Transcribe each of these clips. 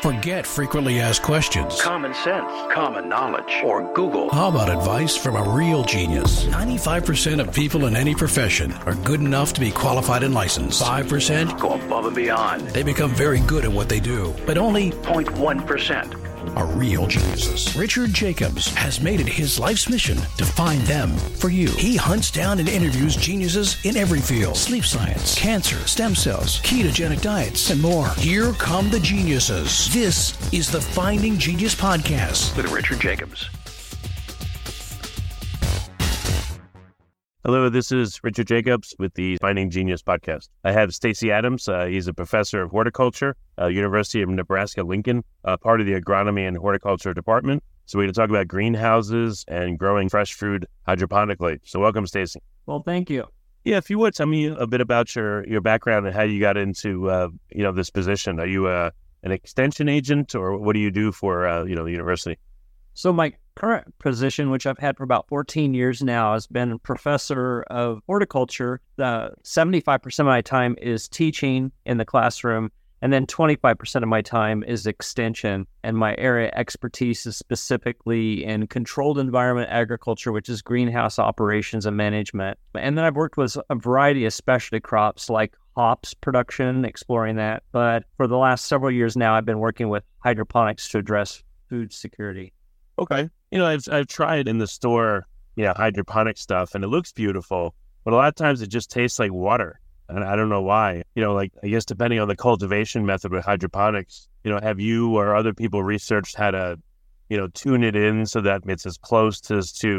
Forget frequently asked questions. Common sense, common knowledge, or Google. How about advice from a real genius? 95% of people in any profession are good enough to be qualified and licensed. 5% go above and beyond. They become very good at what they do, but only 0.1% are real geniuses. Richard Jacobs has made it his life's mission to find them for you. He hunts down and interviews geniuses in every field: sleep science, cancer, stem cells, ketogenic diets, and more. Here come the geniuses. This is the Finding Genius Podcast with Richard Jacobs. Hello, this is Richard Jacobs with the Finding Genius Podcast. I have Stacy Adams. He's a professor of horticulture, University of Nebraska-Lincoln, part of the agronomy and horticulture department. So we're going to talk about greenhouses and growing fresh food hydroponically. So welcome, Stacy. Well, thank you. Yeah, if you would, tell me a bit about your background and how you got into this position. Are you an extension agent, or what do you do for the university? So my current position, which I've had for about 14 years now, has been professor of horticulture. 75% of my time is teaching in the classroom, and then 25% of my time is extension. And my area of expertise is specifically in controlled environment agriculture, which is greenhouse operations and management. And then I've worked with a variety of specialty crops like hops production, exploring that. But for the last several years now, I've been working with hydroponics to address food security. Okay. I've tried in the store, hydroponic stuff, and it looks beautiful, but a lot of times it just tastes like water. And I don't know why. I guess depending on the cultivation method with hydroponics, have you or other people researched how to, tune it in so that it's as close to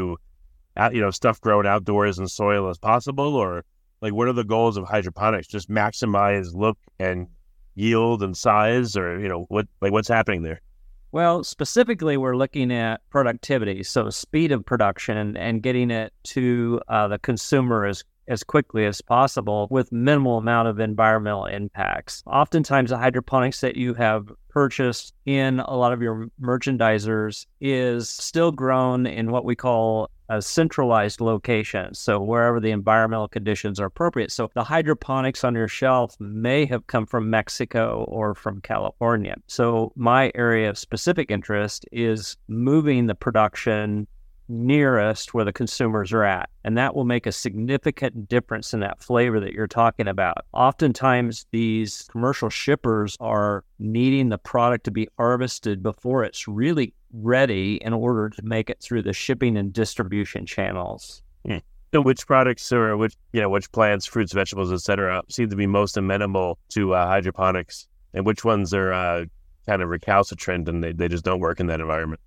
stuff grown outdoors in soil as possible? Or what are the goals of hydroponics? Just maximize look and yield and size, or, what's happening there? Well, specifically, we're looking at productivity, so speed of production and getting it to the consumer as quickly as possible with minimal amount of environmental impacts. Oftentimes, the hydroponics that you have purchased in a lot of your merchandisers is still grown in what we call a centralized location, so wherever the environmental conditions are appropriate. So the hydroponics on your shelf may have come from Mexico or from California. So my area of specific interest is moving the production nearest where the consumers are at. And that will make a significant difference in that flavor that you're talking about. Oftentimes, these commercial shippers are needing the product to be harvested before it's really ready in order to make it through the shipping and distribution channels. So which products or which plants, fruits, vegetables, et cetera, seem to be most amenable to hydroponics, and which ones are kind of recalcitrant and they just don't work in that environment?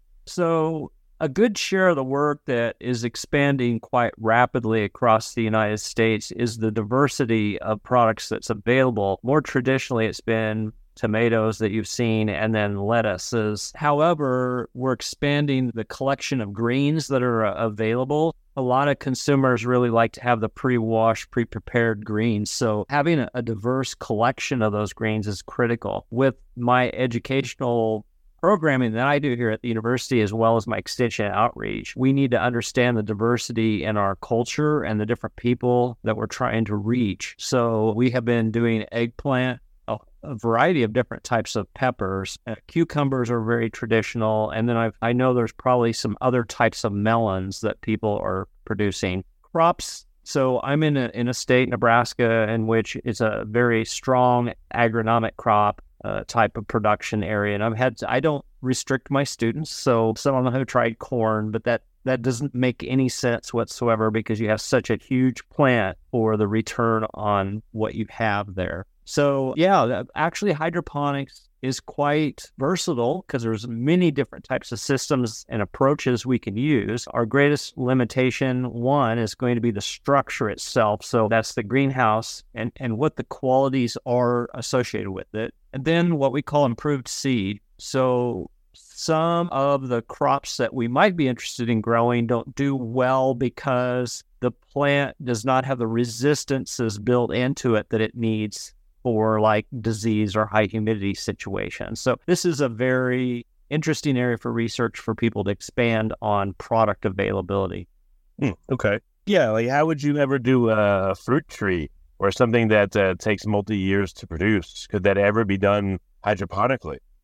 So a good share of the work that is expanding quite rapidly across the United States is the diversity of products that's available. More traditionally, it's been tomatoes that you've seen, and then lettuces. However, we're expanding the collection of greens that are available. A lot of consumers really like to have the pre-washed, pre-prepared greens. So having a diverse collection of those greens is critical. With my educational programming that I do here at the university, as well as my extension outreach, we need to understand the diversity in our culture and the different people that we're trying to reach. So we have been doing eggplant, a variety of different types of peppers. Cucumbers are very traditional. And then I know there's probably some other types of melons that people are producing. Crops. So I'm in a state, Nebraska, in which it's a very strong agronomic crop type of production area. And I don't restrict my students. So some of them have tried corn, but that doesn't make any sense whatsoever because you have such a huge plant for the return on what you have there. So yeah, actually hydroponics is quite versatile because there's many different types of systems and approaches we can use. Our greatest limitation, one, is going to be the structure itself. So that's the greenhouse and what the qualities are associated with it. And then what we call improved seed. So some of the crops that we might be interested in growing don't do well because the plant does not have the resistances built into it that it needs for like disease or high humidity situations. So this is a very interesting area for research for people to expand on product availability. Okay. Yeah, how would you ever do a fruit tree or something that takes multi-years to produce? Could that ever be done hydroponically?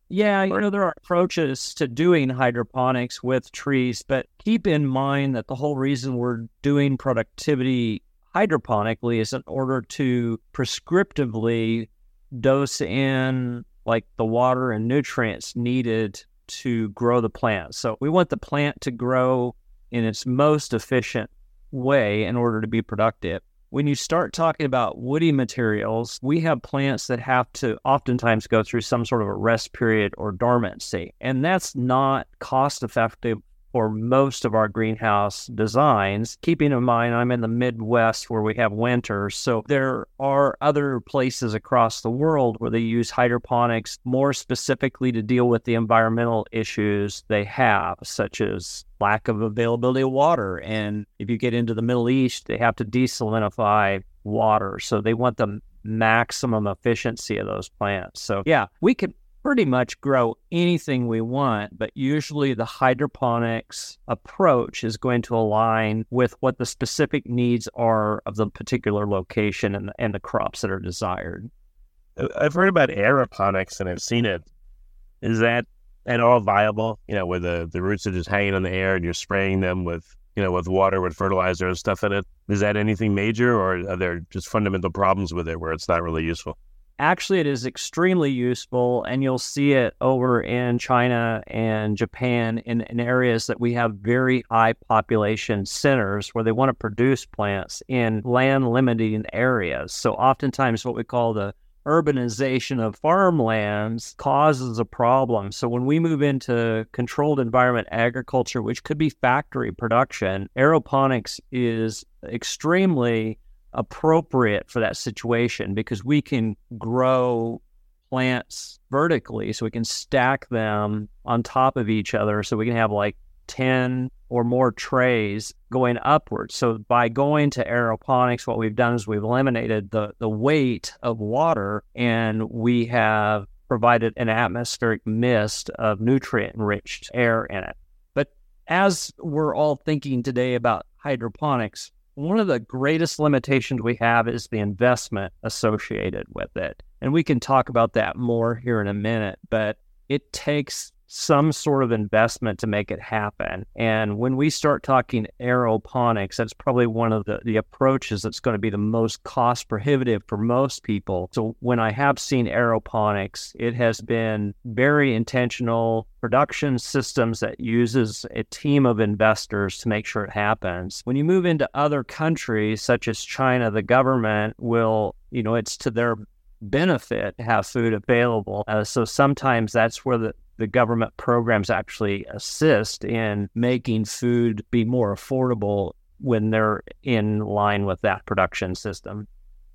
Yeah, there are approaches to doing hydroponics with trees, but keep in mind that the whole reason we're doing productivity hydroponically is in order to prescriptively dose in like the water and nutrients needed to grow the plant. So we want the plant to grow in its most efficient way in order to be productive. When you start talking about woody materials, we have plants that have to oftentimes go through some sort of a rest period or dormancy, and that's not cost effective for most of our greenhouse designs. Keeping in mind, I'm in the Midwest where we have winters, so there are other places across the world where they use hydroponics more specifically to deal with the environmental issues they have, such as lack of availability of water. And if you get into the Middle East, they have to desalinify water, so they want the maximum efficiency of those plants. So yeah, we could pretty much grow anything we want, but usually the hydroponics approach is going to align with what the specific needs are of the particular location and the crops that are desired. I've heard about aeroponics and I've seen it. Is that at all viable? Where the roots are just hanging in the air and you're spraying them with water, with fertilizer and stuff in it. Is that anything major, or are there just fundamental problems with it where it's not really useful? Actually, it is extremely useful, and you'll see it over in China and Japan in areas that we have very high population centers where they want to produce plants in land-limiting areas. So oftentimes what we call the urbanization of farmlands causes a problem. So when we move into controlled environment agriculture, which could be factory production, aeroponics is extremely appropriate for that situation because we can grow plants vertically, so we can stack them on top of each other, so we can have like 10 or more trays going upwards. So by going to aeroponics, what we've done is we've eliminated the weight of water, and we have provided an atmospheric mist of nutrient-enriched air in it. But as we're all thinking today about hydroponics, one of the greatest limitations we have is the investment associated with it. And we can talk about that more here in a minute, but it takes some sort of investment to make it happen. And when we start talking aeroponics, that's probably one of the approaches that's going to be the most cost prohibitive for most people. So when I have seen aeroponics, it has been very intentional production systems that uses a team of investors to make sure it happens. When you move into other countries, such as China, the government will, it's to their benefit to have food available. So sometimes that's where the government programs actually assist in making food be more affordable when they're in line with that production system.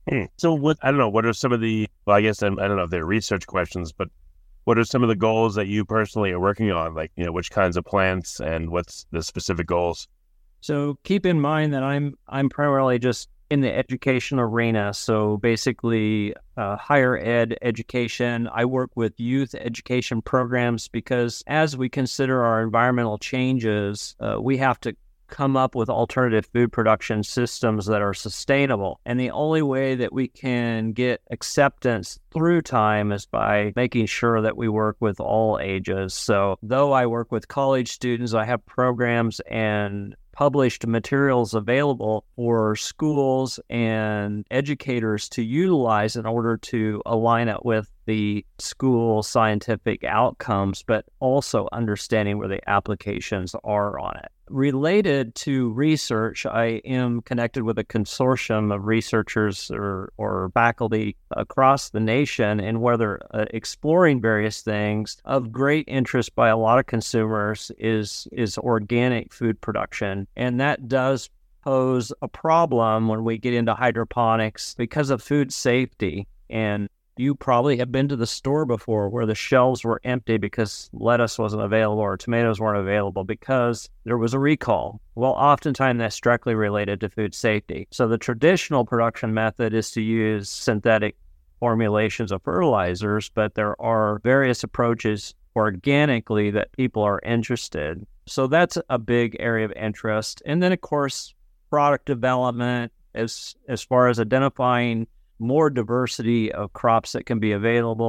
So what are some of the, well, I guess I don't know if they're research questions, but what are some of the goals that you personally are working on? Like, which kinds of plants and what's the specific goals? So keep in mind that I'm primarily just in the education arena. So basically higher ed education. I work with youth education programs because as we consider our environmental changes, we have to come up with alternative food production systems that are sustainable. And the only way that we can get acceptance through time is by making sure that we work with all ages. So though I work with college students, I have programs and published materials available for schools and educators to utilize in order to align it with the school scientific outcomes, but also understanding where the applications are on it. Related to research, I am connected with a consortium of researchers or faculty across the nation, and where they're exploring various things. Of great interest by a lot of consumers is organic food production, and that does pose a problem when we get into hydroponics because of food safety. And you probably have been to the store before where the shelves were empty because lettuce wasn't available or tomatoes weren't available because there was a recall. Well, oftentimes that's directly related to food safety. So the traditional production method is to use synthetic formulations of fertilizers, but there are various approaches organically that people are interested. So that's a big area of interest. And then, of course, product development as far as identifying more diversity of crops that can be available.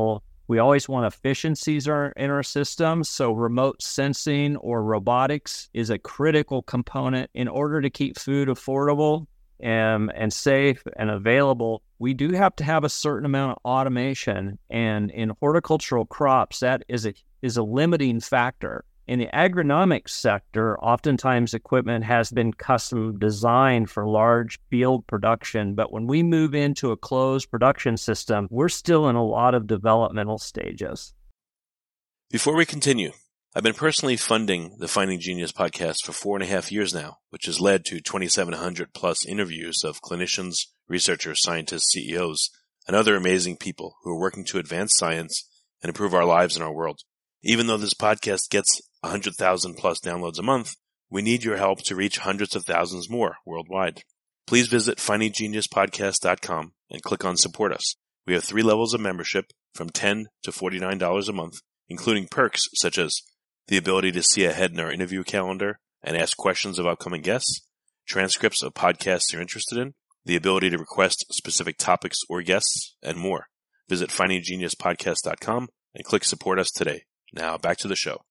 We always want efficiencies in our systems. So remote sensing or robotics is a critical component in order to keep food affordable and safe and available. We do have to have a certain amount of automation. And in horticultural crops, that is a limiting factor. In the agronomic sector, oftentimes equipment has been custom designed for large field production, but when we move into a closed production system, we're still in a lot of developmental stages. Before we continue, I've been personally funding the Finding Genius podcast for 4.5 years now, which has led to 2,700 plus interviews of clinicians, researchers, scientists, CEOs, and other amazing people who are working to advance science and improve our lives and our world. Even though this podcast gets 100,000 plus downloads a month, we need your help to reach hundreds of thousands more worldwide. Please visit findinggeniuspodcast.com and click on Support Us. We have 3 levels of membership from $10 to $49 a month, including perks such as the ability to see ahead in our interview calendar and ask questions of upcoming guests, transcripts of podcasts you're interested in, the ability to request specific topics or guests, and more. Visit findinggeniuspodcast.com and click Support Us today. Now back to the show.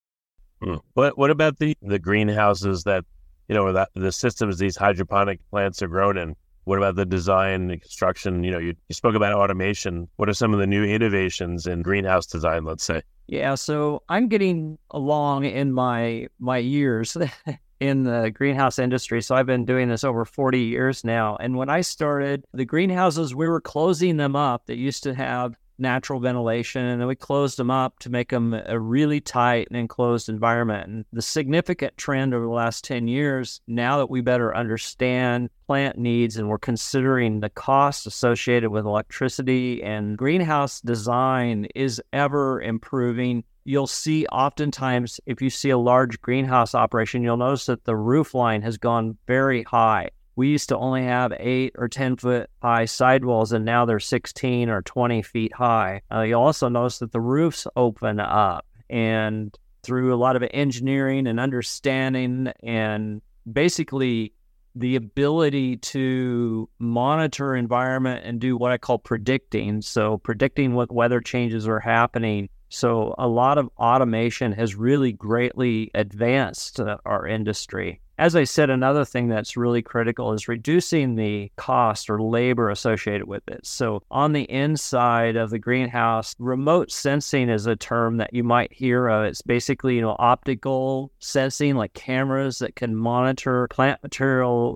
What about the greenhouses that, the systems these hydroponic plants are grown in? What about the design and construction? You spoke about automation. What are some of the new innovations in greenhouse design, let's say? Yeah, so I'm getting along in my years in the greenhouse industry. So I've been doing this over 40 years now. And when I started, the greenhouses, we were closing them up. They used to have natural ventilation, and then we closed them up to make them a really tight and enclosed environment. And the significant trend over the last 10 years, now that we better understand plant needs and we're considering the cost associated with electricity, and greenhouse design is ever improving. You'll see oftentimes, if you see a large greenhouse operation, you'll notice that the roof line has gone very high. We used to only have 8 or 10 foot high sidewalls, and now they're 16 or 20 feet high. You'll also notice that the roofs open up, and through a lot of engineering and understanding and basically the ability to monitor environment and do what I call predicting. So predicting what weather changes are happening. So a lot of automation has really greatly advanced our industry. As I said, another thing that's really critical is reducing the cost or labor associated with it. So on the inside of the greenhouse, remote sensing is a term that you might hear of. It's basically, optical sensing, like cameras that can monitor plant material,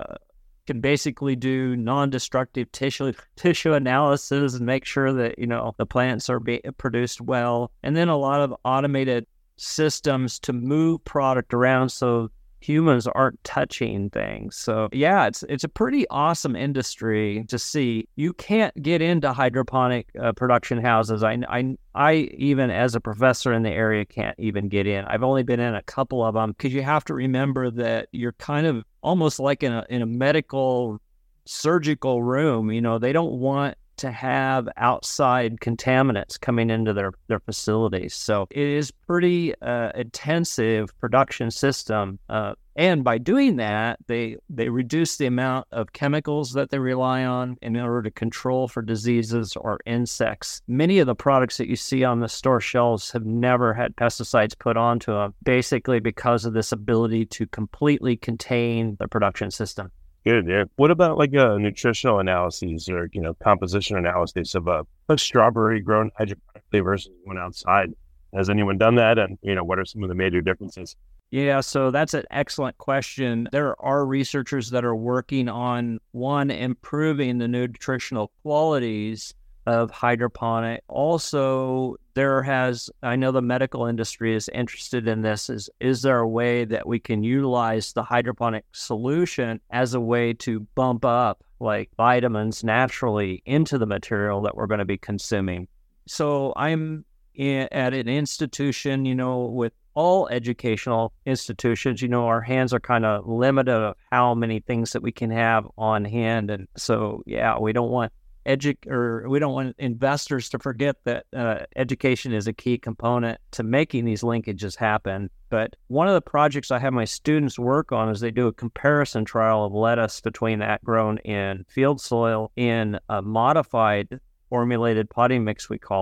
can basically do non-destructive tissue analysis and make sure that, the plants are produced well. And then a lot of automated systems to move product around so humans aren't touching things. So yeah, it's a pretty awesome industry to see. You can't get into hydroponic production houses. I even as a professor in the area can't even get in. I've only been in a couple of them because you have to remember that you're kind of almost like in a medical surgical room. They don't want to have outside contaminants coming into their facilities. So it is pretty intensive production system. And by doing that, they reduce the amount of chemicals that they rely on in order to control for diseases or insects. Many of the products that you see on the store shelves have never had pesticides put onto them, basically because of this ability to completely contain the production system. Good, yeah. What about nutritional analyses or, composition analysis of a strawberry grown hydroponically versus one outside? Has anyone done that? And, what are some of the major differences? Yeah, so that's an excellent question. There are researchers that are working on, one, improving the nutritional qualities of hydroponic. Also, I know the medical industry is interested in this. Is there a way that we can utilize the hydroponic solution as a way to bump up like vitamins naturally into the material that we're going to be consuming? So I'm at an institution, with all educational institutions, our hands are kind of limited of how many things that we can have on hand. And so, yeah, we don't want investors to forget that education is a key component to making these linkages happen. But one of the projects I have my students work on is they do a comparison trial of lettuce between that grown in field soil in a modified formulated potting mix, we call it,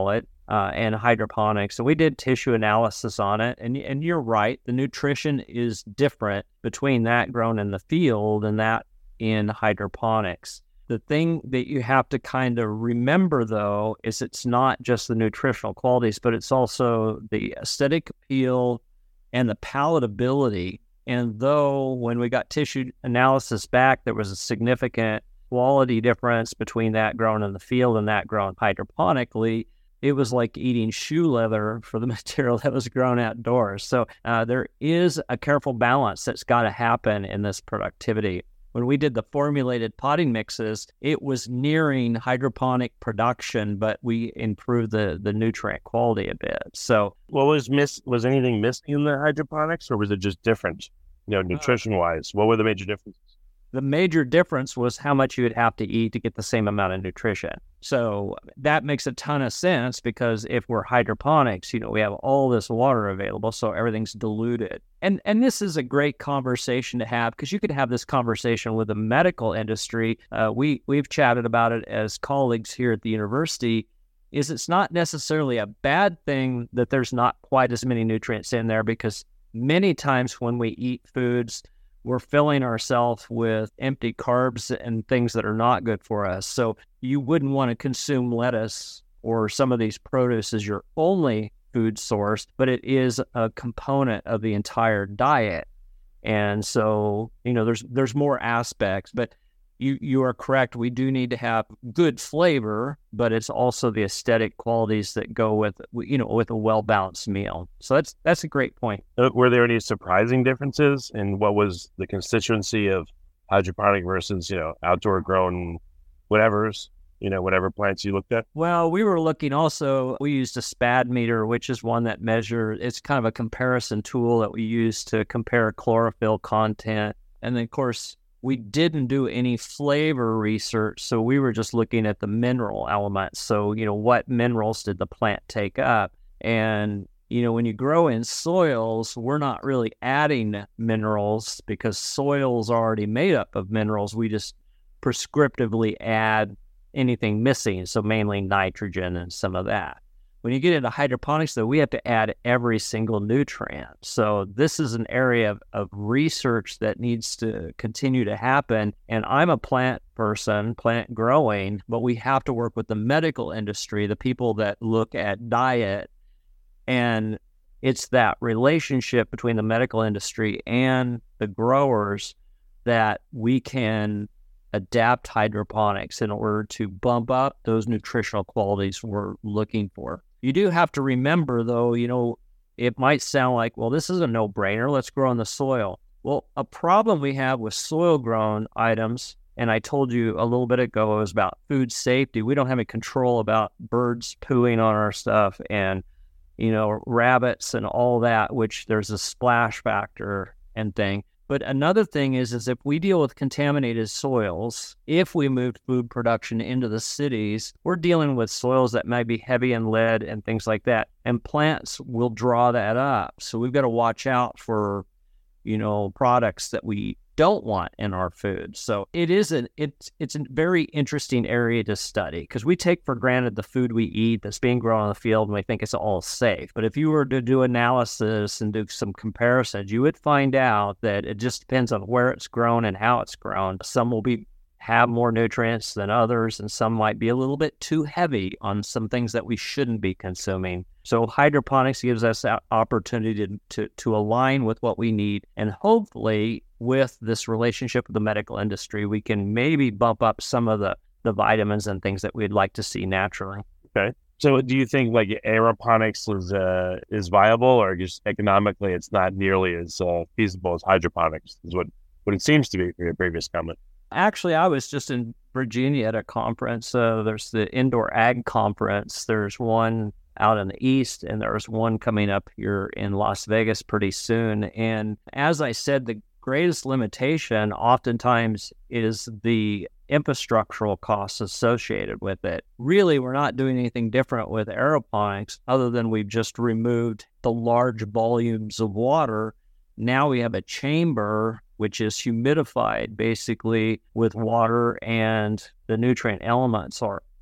and hydroponics. And we did tissue analysis on it. And you're right, the nutrition is different between that grown in the field and that in hydroponics. The thing that you have to kind of remember, though, is it's not just the nutritional qualities, but it's also the aesthetic appeal and the palatability. And though when we got tissue analysis back, there was a significant quality difference between that grown in the field and that grown hydroponically, it was like eating shoe leather for the material that was grown outdoors. So there is a careful balance that's got to happen in this productivity. When we did the formulated potting mixes, it was nearing hydroponic production, but we improved the nutrient quality a bit. So What was anything missing in the hydroponics, or was it just different, nutrition-wise? What were the major differences? the major difference was how much you would have to eat to get the same amount of nutrition. So that makes a ton of sense, because if we're hydroponics, we have all this water available, so everything's diluted. And this is a great conversation to have, because you could have this conversation with the medical industry. We've chatted about it as colleagues here at the university. It's not necessarily a bad thing that there's not quite as many nutrients in there, because many times when we eat foods, we're filling ourselves with empty carbs and things that are not good for us. So you wouldn't want to consume lettuce or some of these produce as your only food source, but it is a component of the entire diet. And so, there's more aspects, but you are correct. We do need to have good flavor, but it's also the aesthetic qualities that go with a well-balanced meal. So that's a great point. Were there any surprising differences in what was the constituency of hydroponic versus, outdoor grown whatevers, whatever plants you looked at? Well, we were looking also, we used a SPAD meter, which is one that measures, it's kind of a comparison tool that we use to compare chlorophyll content. And then, of course, we didn't do any flavor research, so we were just looking at the mineral elements. So, what minerals did the plant take up? And, when you grow in soils, we're not really adding minerals because soil's already made up of minerals. We just prescriptively add anything missing, so mainly nitrogen and some of that. When you get into hydroponics, though, we have to add every single nutrient. So this is an area of research that needs to continue to happen. And I'm a plant person, plant growing, but we have to work with the medical industry, the people that look at diet. And it's that relationship between the medical industry and the growers that we can adapt hydroponics in order to bump up those nutritional qualities we're looking for. You do have to remember, though, it might sound like, well, this is a no-brainer. Let's grow in the soil. Well, a problem we have with soil-grown items, and I told you a little bit ago, it was about food safety. We don't have any control about birds pooing on our stuff and, rabbits and all that, which there's a splash factor and thing. But another thing is if we deal with contaminated soils, if we moved food production into the cities, we're dealing with soils that might be heavy in lead and things like that. And plants will draw that up. So we've got to watch out for, products that we don't want in our food. So it's a very interesting area to study, because we take for granted the food we eat that's being grown in the field and we think it's all safe. But if you were to do analysis and do some comparisons, you would find out that it just depends on where it's grown and how it's grown. Some will have more nutrients than others, and some might be a little bit too heavy on some things that we shouldn't be consuming. So hydroponics gives us that opportunity to align with what we need, and hopefully with this relationship with the medical industry, we can maybe bump up some of the vitamins and things that we'd like to see naturally. Okay. So do you think like aeroponics is viable, or just economically it's not nearly as feasible as hydroponics, is what it seems to be for your previous comment? Actually, I was just in Virginia at a conference. There's the Indoor Ag Conference. There's one out in the east, and there's one coming up here in Las Vegas pretty soon. And as I said, the greatest limitation oftentimes is the infrastructural costs associated with it. Really, we're not doing anything different with aeroponics other than we've just removed the large volumes of water. Now we have a chamber which is humidified basically with water, and the nutrient elements are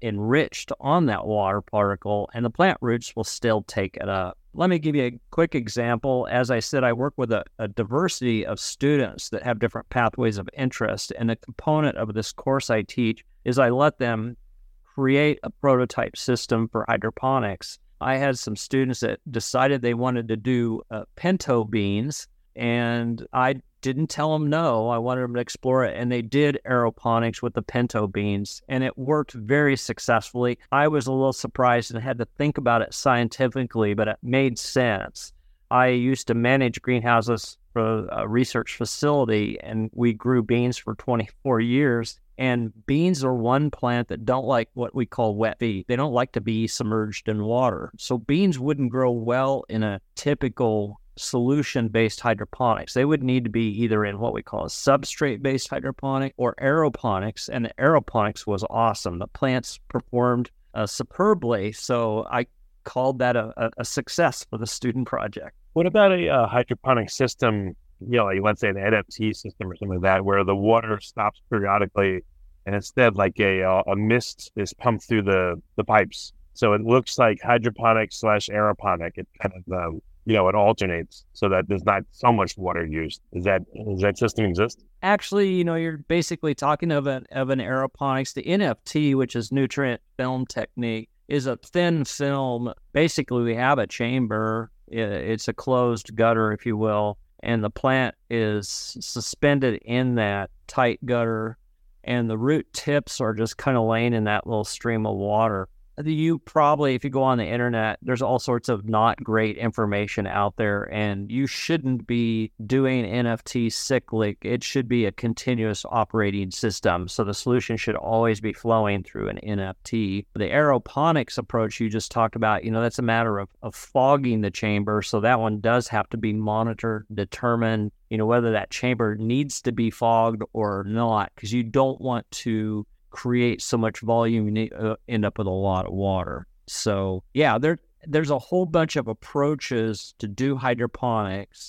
enriched on that water particle, and the plant roots will still take it up. Let me give you a quick example. As I said, I work with a diversity of students that have different pathways of interest, and a component of this course I teach is I let them create a prototype system for hydroponics. I had some students that decided they wanted to do pinto beans, and I didn't tell them no. I wanted them to explore it, and they did aeroponics with the pinto beans, and it worked very successfully. I was a little surprised and had to think about it scientifically, but it made sense. I used to manage greenhouses for a research facility, and we grew beans for 24 years. And beans are one plant that don't like what we call wet feed. They don't like to be submerged in water. So beans wouldn't grow well in a typical solution-based hydroponics. They would need to be either in what we call a substrate-based hydroponic or aeroponics, and the aeroponics was awesome. The plants performed superbly, so I called that a success for the student project. What about a hydroponic system, like let's say an NFT system or something like that, where the water stops periodically and instead like a mist is pumped through the pipes? So it looks like hydroponic / aeroponic. It kind of it alternates so that there's not so much water used. Does that system exist? Actually, you're basically talking of an aeroponics. The NFT, which is nutrient film technique, is a thin film. Basically, we have a chamber. It's a closed gutter, if you will, and the plant is suspended in that tight gutter, and the root tips are just kind of laying in that little stream of water. You probably, if you go on the internet, there's all sorts of not great information out there, and you shouldn't be doing NFT cyclic. It should be a continuous operating system. So the solution should always be flowing through an NFT. The aeroponics approach you just talked about, that's a matter of fogging the chamber. So that one does have to be monitored, determined, whether that chamber needs to be fogged or not, because you don't want to create so much volume, you end up with a lot of water. So yeah, there's a whole bunch of approaches to do hydroponics.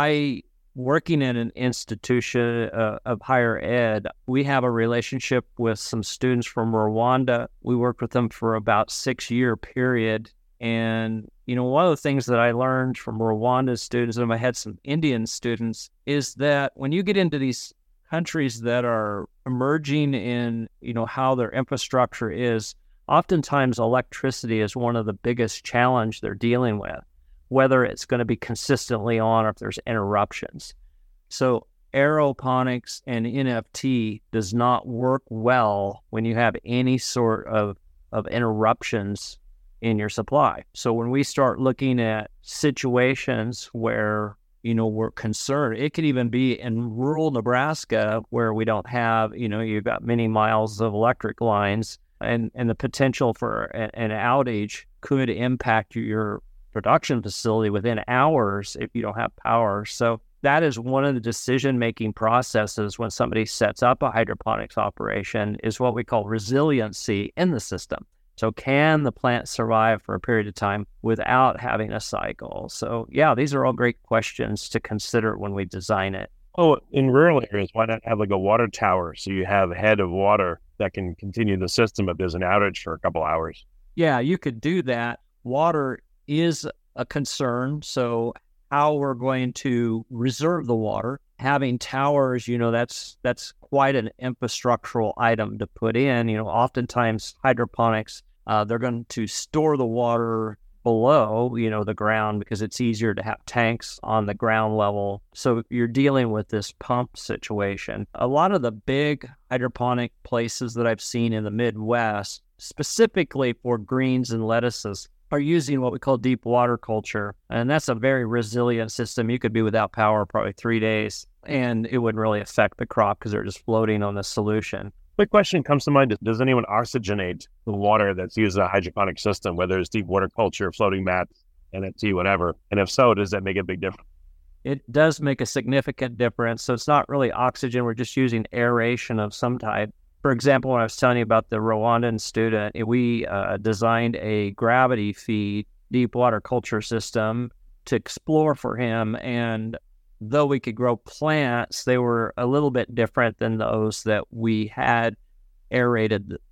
Working in an institution of higher ed, we have a relationship with some students from Rwanda. We worked with them for about 6-year period. And, one of the things that I learned from Rwanda students, and I had some Indian students, is that when you get into these countries that are emerging in, how their infrastructure is, oftentimes electricity is one of the biggest challenge they're dealing with, whether it's going to be consistently on or if there's interruptions. So aeroponics and NFT does not work well when you have any sort of interruptions in your supply. So when we start looking at situations where we're concerned. It could even be in rural Nebraska where we don't have, you've got many miles of electric lines, and the potential for an outage could impact your production facility within hours if you don't have power. So that is one of the decision-making processes when somebody sets up a hydroponics operation, is what we call resiliency in the system. So can the plant survive for a period of time without having a cycle? So yeah, these are all great questions to consider when we design it. Oh, in rural areas, why not have like a water tower so you have a head of water that can continue the system if there's an outage for a couple hours? Yeah, you could do that. Water is a concern. So how we're going to reserve the water, having towers, that's quite an infrastructural item to put in. Oftentimes hydroponics, they're going to store the water below, the ground, because it's easier to have tanks on the ground level. So you're dealing with this pump situation. A lot of the big hydroponic places that I've seen in the Midwest, specifically for greens and lettuces, are using what we call deep water culture. And that's a very resilient system. You could be without power probably 3 days, and it wouldn't really affect the crop because they're just floating on the solution. Quick question comes to mind. Does anyone oxygenate the water that's used in a hydroponic system, whether it's deep water culture, floating mats, NFT, whatever? And if so, does that make a big difference? It does make a significant difference. So it's not really oxygen. We're just using aeration of some type. For example, when I was telling you about the Rwandan student, we designed a gravity feed deep water culture system to explore for him. And though we could grow plants, they were a little bit different than those that we had aerated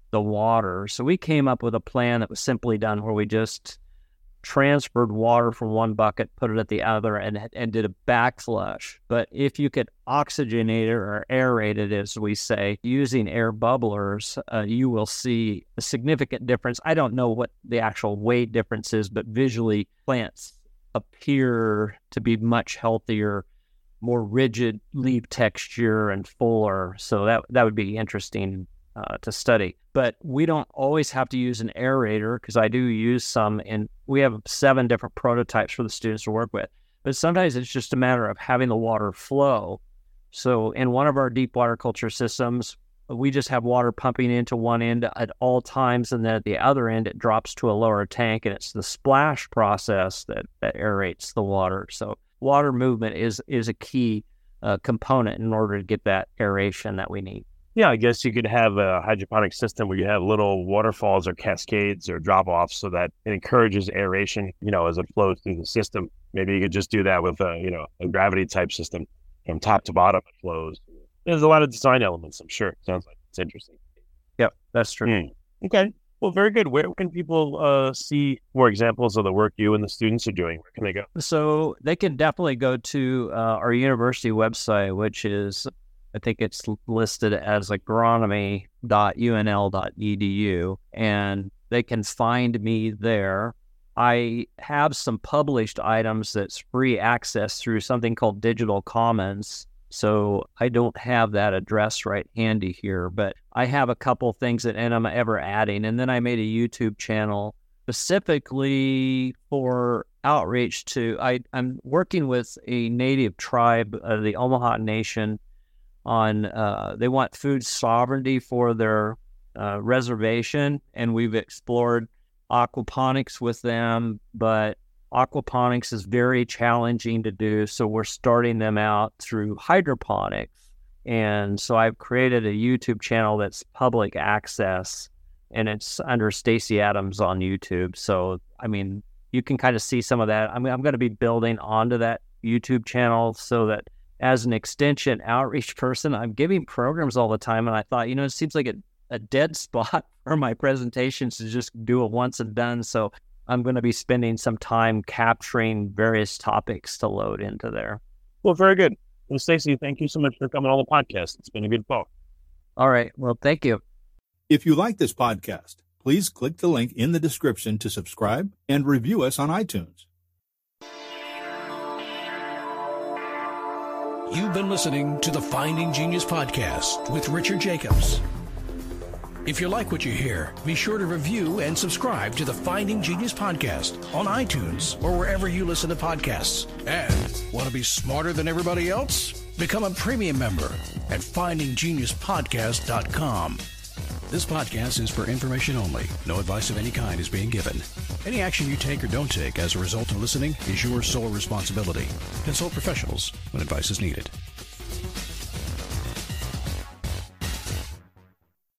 the water. So we came up with a plan that was simply done where we just transferred water from one bucket, put it at the other, and did a backflush. But if you could oxygenate it or aerate it, as we say, using air bubblers, you will see a significant difference. I don't know what the actual weight difference is, but visually plants appear to be much healthier, more rigid leaf texture and fuller. So that would be interesting to study. But we don't always have to use an aerator, because I do use some, and we have 7 different prototypes for the students to work with. But sometimes it's just a matter of having the water flow. So in one of our deep water culture systems, we just have water pumping into one end at all times, and then at the other end it drops to a lower tank, and it's the splash process that aerates the water. So water movement is a key component in order to get that aeration that we need. Yeah, I guess you could have a hydroponic system where you have little waterfalls or cascades or drop-offs so that it encourages aeration, as it flows through the system. Maybe you could just do that with a gravity type system. From top to bottom, it flows. There's a lot of design elements, I'm sure. Sounds like it's interesting. Yep, that's true. Okay. Well, very good. Where can people see more examples of the work you and the students are doing? Where can they go? So they can definitely go to our university website, which is, I think it's listed as agronomy.unl.edu, and they can find me there. I have some published items that's free access through something called Digital Commons. So I don't have that address right handy here, but I have a couple things that I'm ever adding. And then I made a YouTube channel specifically for outreach to, I'm working with a native tribe, the Omaha Nation, on they want food sovereignty for their reservation, and we've explored aquaponics with them, but aquaponics is very challenging to do, so we're starting them out through hydroponics. And so I've created a YouTube channel that's public access, and it's under Stacy Adams on YouTube. So I mean, you can kind of see some of that. I'm going to be building onto that YouTube channel so that as an extension outreach person, I'm giving programs all the time, and I thought, it seems like a dead spot for my presentations to just do it once and done. So I'm going to be spending some time capturing various topics to load into there. Well, very good. Well, Stacy, thank you so much for coming on the podcast. It's been a good talk. All right. Well, thank you. If you like this podcast, please click the link in the description to subscribe and review us on iTunes. You've been listening to the Finding Genius podcast with Richard Jacobs. If you like what you hear, be sure to review and subscribe to the Finding Genius podcast on iTunes or wherever you listen to podcasts. And want to be smarter than everybody else? Become a premium member at findinggeniuspodcast.com. This podcast is for information only. No advice of any kind is being given. Any action you take or don't take as a result of listening is your sole responsibility. Consult professionals when advice is needed.